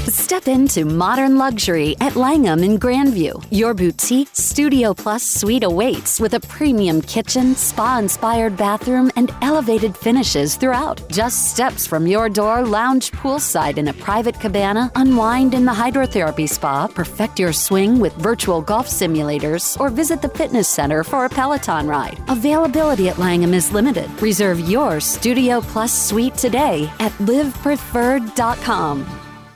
Step into modern luxury at Langham in Grandview. Your boutique Studio Plus suite awaits with a premium kitchen, spa-inspired bathroom, and elevated finishes throughout. Just steps from your door, lounge poolside in a private cabana, unwind in the hydrotherapy spa, perfect your swing with virtual golf simulators, or visit the fitness center for a Peloton ride. Availability at Langham is limited. Reserve your Studio Plus suite today at livepreferred.com.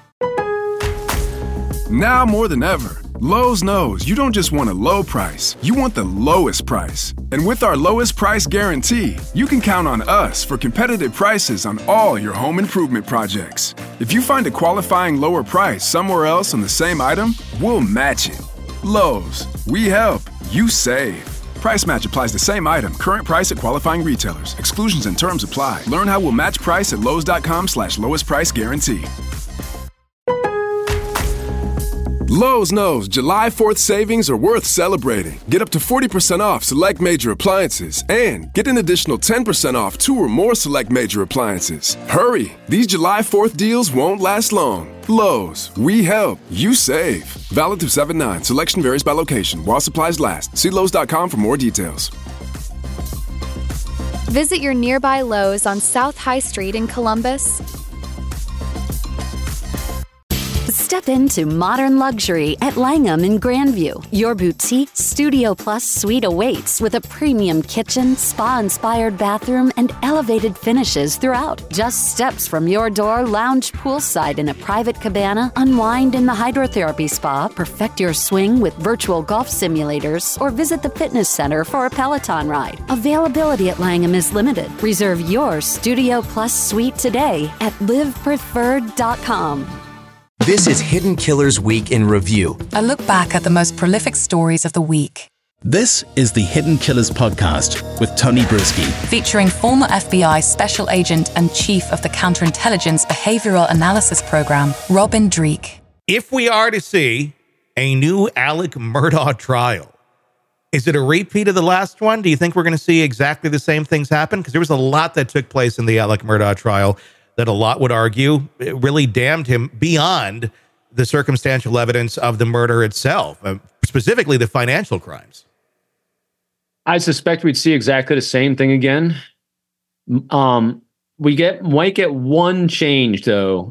Now more than ever, Lowe's knows you don't just want a low price, you want the lowest price. And with our lowest price guarantee, you can count on us for competitive prices on all your home improvement projects. If you find a qualifying lower price somewhere else on the same item, we'll match it. Lowe's, we help, you save. Price match applies the same item. Current price at qualifying retailers. Exclusions and terms apply. Learn how we'll match price at lowes.com/lowest price guarantee. Lowe's knows July 4th savings are worth celebrating. Get up to 40% off select major appliances and get an additional 10% off 2 or more select major appliances. Hurry! These July 4th deals won't last long. Lowe's, we help, you save. Valid through 7/9. Selection varies by location. While supplies last. See Lowe's.com for more details. Visit your nearby Lowe's on South High Street in Columbus. Step into modern luxury at Langham in Grandview. Your boutique Studio Plus suite awaits with a premium kitchen, spa-inspired bathroom, and elevated finishes throughout. Just steps from your door, lounge poolside in a private cabana, unwind in the hydrotherapy spa, perfect your swing with virtual golf simulators, or visit the fitness center for a Peloton ride. Availability at Langham is limited. Reserve your Studio Plus suite today at livepreferred.com. This is Hidden Killers Week in Review. A look back at the most prolific stories of the week. This is the Hidden Killers podcast with Tony Brueski. Featuring former FBI Special Agent and Chief of the Counterintelligence Behavioral Analysis Program, Robin Dreeke. If we are to see a new Alec Murdaugh trial, is it a repeat of the last one? Do you think we're going to see exactly the same things happen? Because there was a lot that took place in the Alec Murdaugh trial that a lot would argue it really damned him beyond the circumstantial evidence of the murder itself, specifically the financial crimes. I suspect we'd see exactly the same thing again. Might get one change though.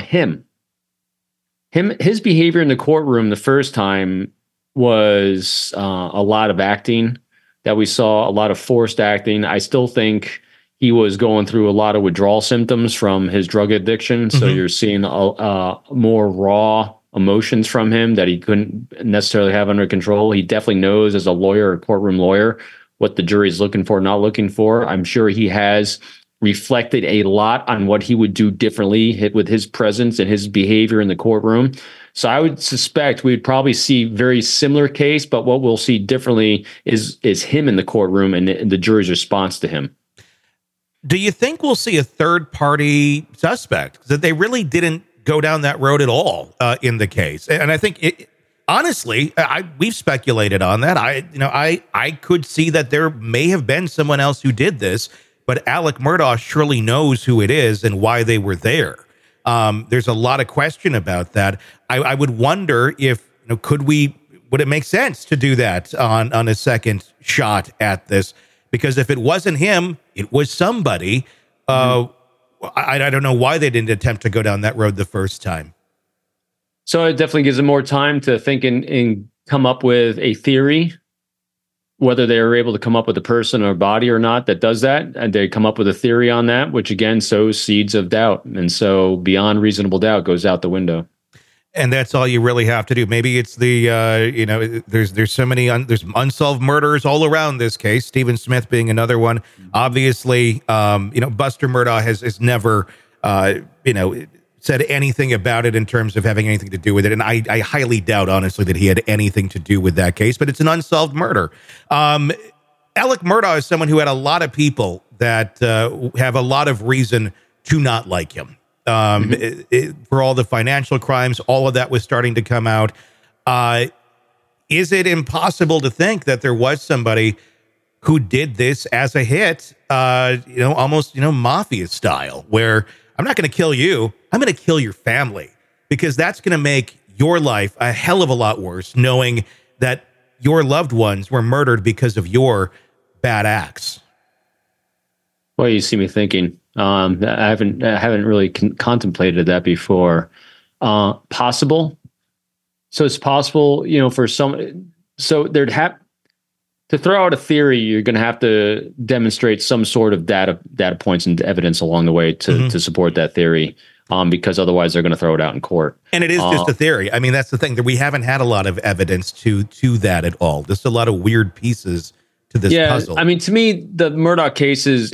His behavior in the courtroom the first time was a lot of acting that we saw, a lot of forced acting. I still think he was going through a lot of withdrawal symptoms from his drug addiction. So you're seeing more raw emotions from him that he couldn't necessarily have under control. He definitely knows as a lawyer, a courtroom lawyer, what the jury's looking for, not looking for. I'm sure he has reflected a lot on what he would do differently with his presence and his behavior in the courtroom. So I would suspect we'd probably see very similar case, but what we'll see differently is him in the courtroom and the jury's response to him. Do you think we'll see a third-party suspect? That they really didn't go down that road at all in the case, and I think honestly, we've speculated on that. I could see that there may have been someone else who did this, but Alec Murdaugh surely knows who it is and why they were there. There's a lot of question about that. I would wonder if would it make sense to do that on a second shot at this? Because if it wasn't him, it was somebody. I don't know why they didn't attempt to go down that road the first time. So it definitely gives them more time to think and come up with a theory, whether they were able to come up with a person or a body or not that does that. And they come up with a theory on that, which again sows seeds of doubt. And so beyond reasonable doubt goes out the window. And that's all you really have to do. Maybe it's the, there's so many, there's unsolved murders all around this case, Stephen Smith being another one. Obviously, Buster Murdaugh has never, said anything about it in terms of having anything to do with it. And I highly doubt, honestly, that he had anything to do with that case, but it's an unsolved murder. Alec Murdaugh is someone who had a lot of people that have a lot of reason to not like him. For all the financial crimes, all of that was starting to come out. Is it impossible to think that there was somebody who did this as a hit, almost, mafia style, where I'm not going to kill you, I'm going to kill your family. because that's going to make your life a hell of a lot worse, knowing that your loved ones were murdered because of your bad acts. Well, you see me thinking. I haven't really contemplated that before. Possible. So it's possible, for some. So there'd have to throw out a theory. You're going to have to demonstrate some sort of data points and evidence along the way to support that theory. Because otherwise they're going to throw it out in court. And it is just a theory. I mean, that's the thing, that we haven't had a lot of evidence to that at all. Just a lot of weird pieces to this puzzle. I mean, to me, the Murdaugh case is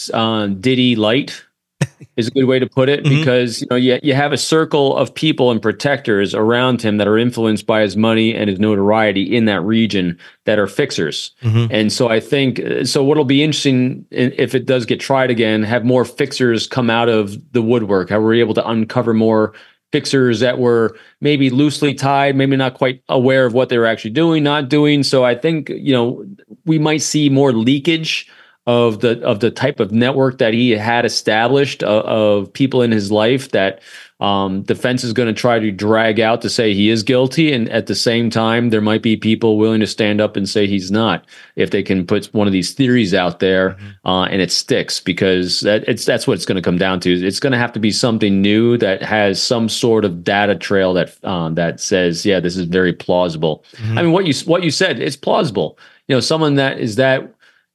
Diddy light is a good way to put it, because you have a circle of people and protectors around him that are influenced by his money and his notoriety in that region that are fixers. And so I think what'll be interesting if it does get tried again, have more fixers come out of the woodwork. How we're able to uncover more fixers that were maybe loosely tied, maybe not quite aware of what they were actually doing, not doing. So I think we might see more leakage of the type of network that he had established of people in his life that defense is going to try to drag out to say he is guilty, and at the same time there might be people willing to stand up and say he's not, if they can put one of these theories out there and it sticks, because that's what it's going to come down to. It's going to have to be something new that has some sort of data trail that says, this is very plausible. I mean, what you said, it's plausible. Someone that is that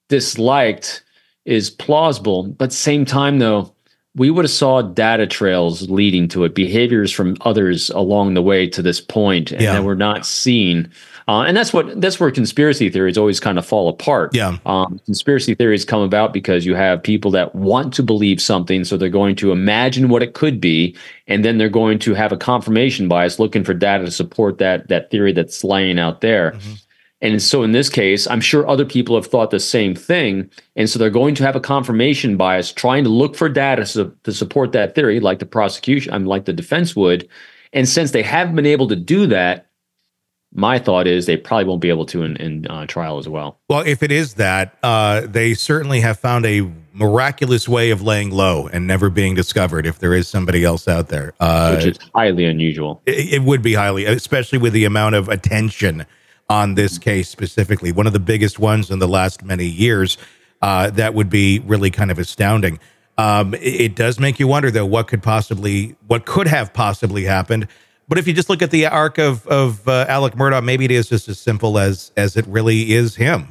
disliked is plausible, but at the same time, though, we would have saw data trails leading to it, behaviors from others along the way to this point, and that we're not seeing. And that's where conspiracy theories always kind of fall apart. Conspiracy theories come about because you have people that want to believe something, so they're going to imagine what it could be, and then they're going to have a confirmation bias, looking for data to support that theory that's laying out there. And so in this case, I'm sure other people have thought the same thing. And so they're going to have a confirmation bias, trying to look for data to support that theory, like the prosecution, like the defense would. And since they haven't been able to do that, my thought is they probably won't be able to in trial as well. Well, if it is that, they certainly have found a miraculous way of laying low and never being discovered if there is somebody else out there. Which is highly unusual. It would be highly, especially with the amount of attention on this case specifically, one of the biggest ones in the last many years. That would be really kind of astounding. It does make you wonder, though, what could have possibly happened. But if you just look at the arc of Alec Murdaugh, maybe it is just as simple as it really is him.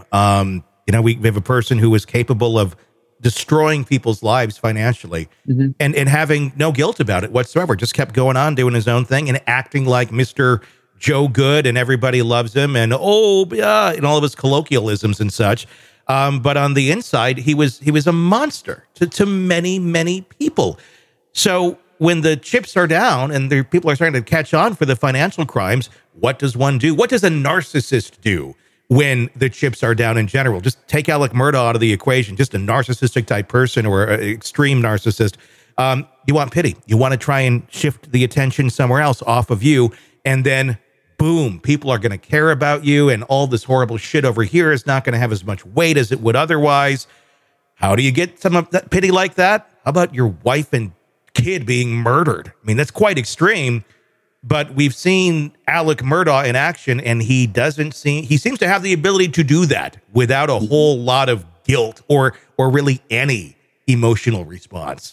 We have a person who was capable of destroying people's lives financially and having no guilt about it whatsoever. Just kept going on, doing his own thing and acting like Mr. Joe Good, and everybody loves him, and and all of his colloquialisms and such. But on the inside, he was a monster to many, many people. So when the chips are down and the people are starting to catch on for the financial crimes, what does one do? What does a narcissist do when the chips are down in general? Just take Alec Murdaugh out of the equation, just a narcissistic type person or an extreme narcissist. You want pity. You want to try and shift the attention somewhere else off of you, and then boom, people are going to care about you, and all this horrible shit over here is not going to have as much weight as it would otherwise. How do you get some of that pity like that? How about your wife and kid being murdered? I mean, that's quite extreme, but we've seen Alec Murdaugh in action, and he seems to have the ability to do that without a whole lot of guilt or really any emotional response.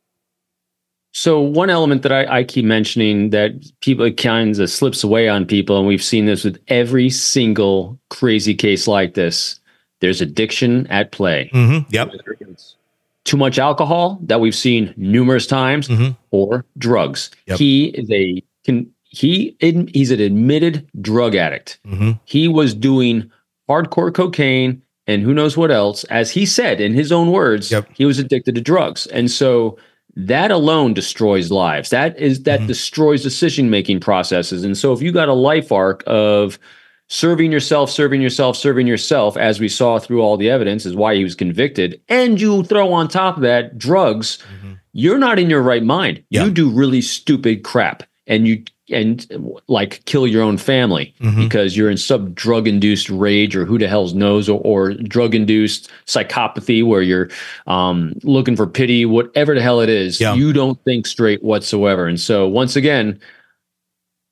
So one element that I keep mentioning that people kind of slips away on people, and we've seen this with every single crazy case like this, there's addiction at play. Yep. Too much alcohol that we've seen numerous times, or drugs. Yep. He's an admitted drug addict. He was doing hardcore cocaine and who knows what else. As he said in his own words, he was addicted to drugs. And so that alone destroys lives. That destroys decision-making processes. And so if you got a life arc of serving yourself, as we saw through all the evidence is why he was convicted, and you throw on top of that drugs, you're not in your right mind. You do really stupid crap, and like kill your own family because you're in some drug-induced rage or who the hell knows, or drug-induced psychopathy where you're looking for pity, whatever the hell it is. You don't think straight whatsoever. And so once again,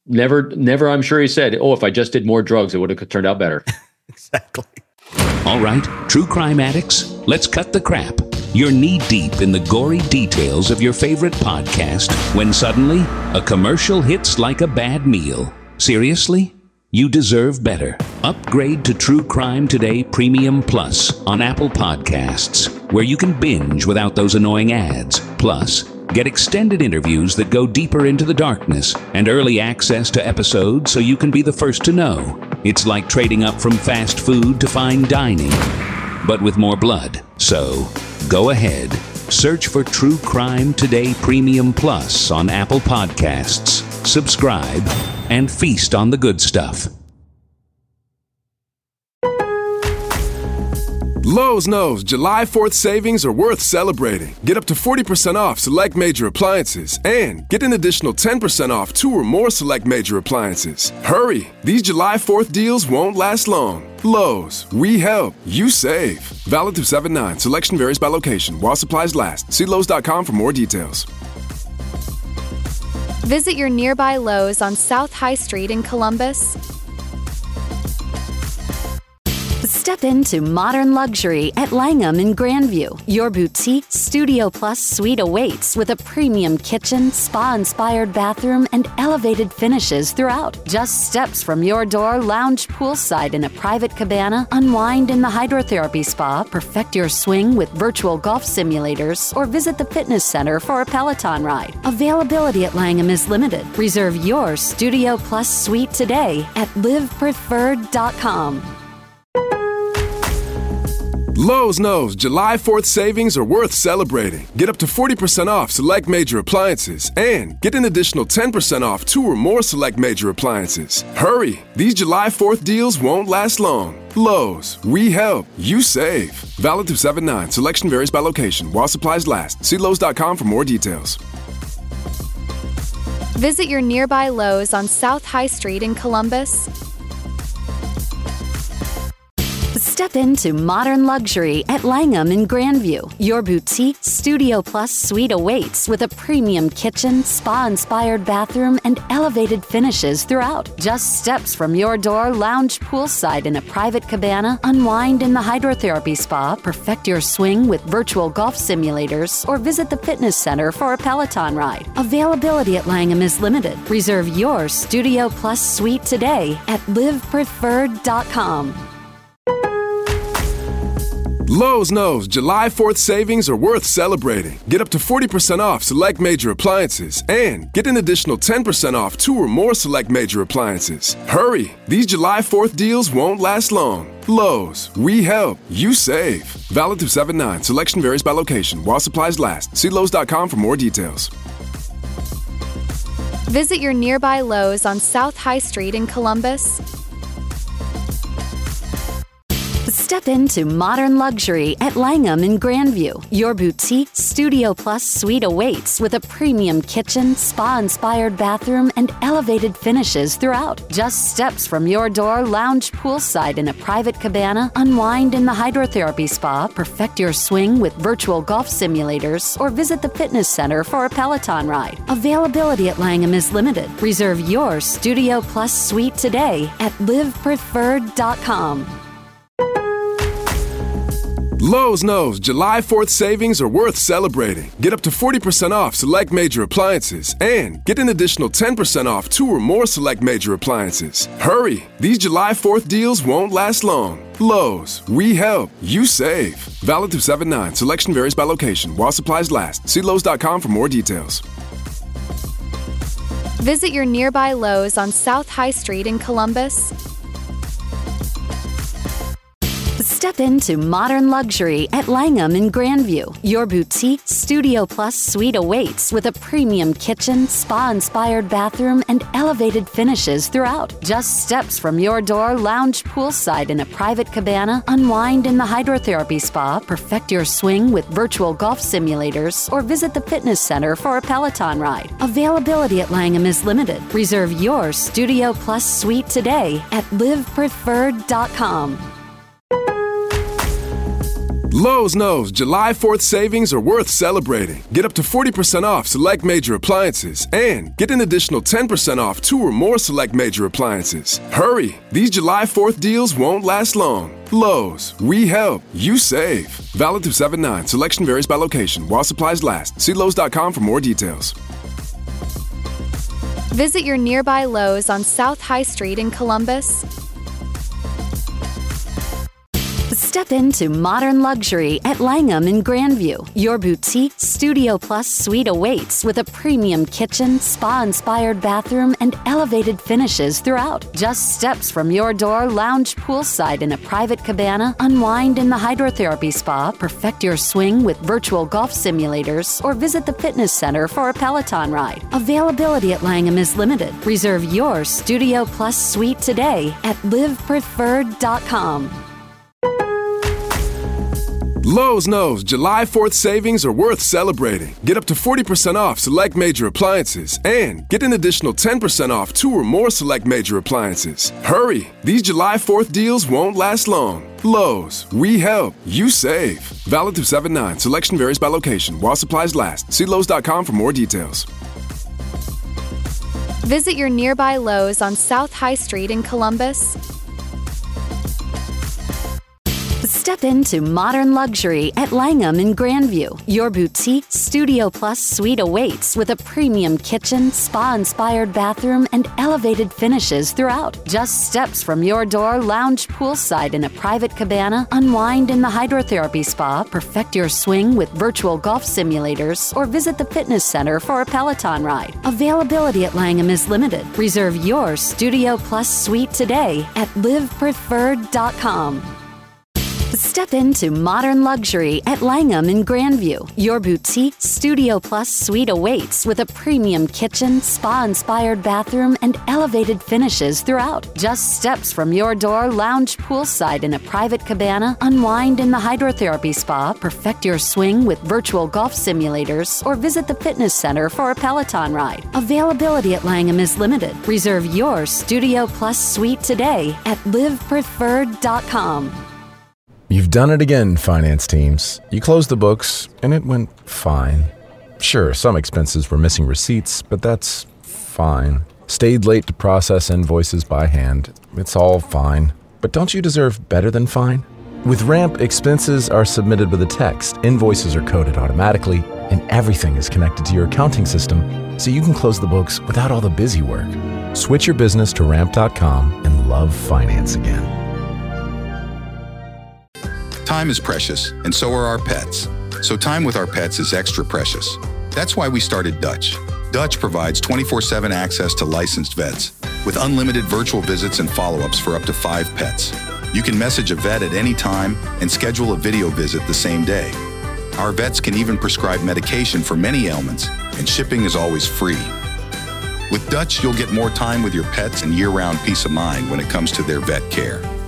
Never, I'm sure he said, oh, if I just did more drugs, it would have turned out better. Exactly. All right, true crime addicts, let's cut the crap. You're knee-deep in the gory details of your favorite podcast when suddenly a commercial hits like a bad meal. Seriously? You deserve better. Upgrade to True Crime Today Premium Plus on Apple Podcasts, where you can binge without those annoying ads. Plus, get extended interviews that go deeper into the darkness and early access to episodes so you can be the first to know. It's like trading up from fast food to fine dining, but with more blood. So, go ahead. Search for True Crime Today Premium Plus on Apple Podcasts. Subscribe and feast on the good stuff. Lowe's knows July 4th savings are worth celebrating. Get up to 40% off select major appliances and get an additional 10% off 2 or more select major appliances. Hurry! These July 4th deals won't last long. Lowe's, we help, you save. Valid through 7/9. Selection varies by location while supplies last. See Lowe's.com for more details. Visit your nearby Lowe's on South High Street in Columbus. Step into modern luxury at Langham in Grandview. Your boutique Studio Plus suite awaits with a premium kitchen, spa-inspired bathroom, and elevated finishes throughout. Just steps from your door, lounge poolside in a private cabana, unwind in the hydrotherapy spa, perfect your swing with virtual golf simulators, or visit the fitness center for a Peloton ride. Availability at Langham is limited. Reserve your Studio Plus suite today at livepreferred.com. Lowe's knows July 4th savings are worth celebrating. Get up to 40% off select major appliances and get an additional 10% off 2 or more select major appliances. Hurry! These July 4th deals won't last long. Lowe's, we help, you save. Valid through 7/9. Selection varies by location while supplies last. See Lowe's.com for more details. Visit your nearby Lowe's on South High Street in Columbus. Step into modern luxury at Langham in Grandview. Your boutique Studio Plus suite awaits with a premium kitchen, spa-inspired bathroom, and elevated finishes throughout. Just steps from your door, lounge poolside in a private cabana, unwind in the hydrotherapy spa, perfect your swing with virtual golf simulators, or visit the fitness center for a Peloton ride. Availability at Langham is limited. Reserve your Studio Plus suite today at livepreferred.com. Lowe's knows July 4th savings are worth celebrating. Get up to 40% off select major appliances and get an additional 10% off 2 or more select major appliances. Hurry! These July 4th deals won't last long. Lowe's, we help, you save. Valid through 7/9. Selection varies by location while supplies last. See Lowe's.com for more details. Visit your nearby Lowe's on South High Street in Columbus. Step into modern luxury at Langham in Grandview. Your boutique Studio Plus suite awaits with a premium kitchen, spa-inspired bathroom, and elevated finishes throughout. Just steps from your door, lounge poolside in a private cabana, unwind in the hydrotherapy spa, perfect your swing with virtual golf simulators, or visit the fitness center for a Peloton ride. Availability at Langham is limited. Reserve your Studio Plus suite today at livepreferred.com. Lowe's knows July 4th savings are worth celebrating. Get up to 40% off select major appliances and get an additional 10% off 2 or more select major appliances. Hurry! These July 4th deals won't last long. Lowe's, we help, you save. Valid through 7/9. Selection varies by location while supplies last. See Lowe's.com for more details. Visit your nearby Lowe's on South High Street in Columbus. Step into modern luxury at Langham in Grandview. Your boutique Studio Plus suite awaits with a premium kitchen, spa-inspired bathroom, and elevated finishes throughout. Just steps from your door, lounge poolside in a private cabana, unwind in the hydrotherapy spa, perfect your swing with virtual golf simulators, or visit the fitness center for a Peloton ride. Availability at Langham is limited. Reserve your Studio Plus suite today at livepreferred.com. Lowe's knows July 4th savings are worth celebrating. Get up to 40% off select major appliances and get an additional 10% off 2 or more select major appliances. Hurry! These July 4th deals won't last long. Lowe's, we help, you save. Valid through 7/9. Selection varies by location while supplies last. See Lowe's.com for more details. Visit your nearby Lowe's on South High Street in Columbus. Step into modern luxury at Langham in Grandview. Your boutique Studio Plus suite awaits with a premium kitchen, spa-inspired bathroom, and elevated finishes throughout. Just steps from your door, lounge poolside in a private cabana, unwind in the hydrotherapy spa, perfect your swing with virtual golf simulators, or visit the fitness center for a Peloton ride. Availability at Langham is limited. Reserve your Studio Plus suite today at livepreferred.com. Lowe's knows July 4th savings are worth celebrating. Get up to 40% off select major appliances and get an additional 10% off 2 or more select major appliances. Hurry! These July 4th deals won't last long. Lowe's, we help, you save. Valid through 7/9. Selection varies by location while supplies last. See Lowe's.com for more details. Visit your nearby Lowe's on South High Street in Columbus. Step into modern luxury at Langham in Grandview. Your boutique Studio Plus suite awaits with a premium kitchen, spa-inspired bathroom, and elevated finishes throughout. Just steps from your door, lounge poolside in a private cabana, unwind in the hydrotherapy spa, perfect your swing with virtual golf simulators, or visit the fitness center for a Peloton ride. Availability at Langham is limited. Reserve your Studio Plus suite today at livepreferred.com. Step into modern luxury at Langham in Grandview. Your boutique Studio Plus suite awaits with a premium kitchen, spa-inspired bathroom, and elevated finishes throughout. Just steps from your door, lounge poolside in a private cabana, unwind in the hydrotherapy spa, perfect your swing with virtual golf simulators, or visit the fitness center for a Peloton ride. Availability at Langham is limited. Reserve your Studio Plus suite today at livepreferred.com. You've done it again, finance teams. You closed the books, and it went fine. Sure, some expenses were missing receipts, but that's fine. Stayed late to process invoices by hand. It's all fine. But don't you deserve better than fine? With Ramp, expenses are submitted with a text, invoices are coded automatically, and everything is connected to your accounting system, so you can close the books without all the busy work. Switch your business to Ramp.com and love finance again. Time is precious, and so are our pets. So time with our pets is extra precious. That's why we started Dutch. Dutch provides 24/7 access to licensed vets, with unlimited virtual visits and follow-ups for up to 5 pets. You can message a vet at any time and schedule a video visit the same day. Our vets can even prescribe medication for many ailments, and shipping is always free. With Dutch, you'll get more time with your pets and year-round peace of mind when it comes to their vet care.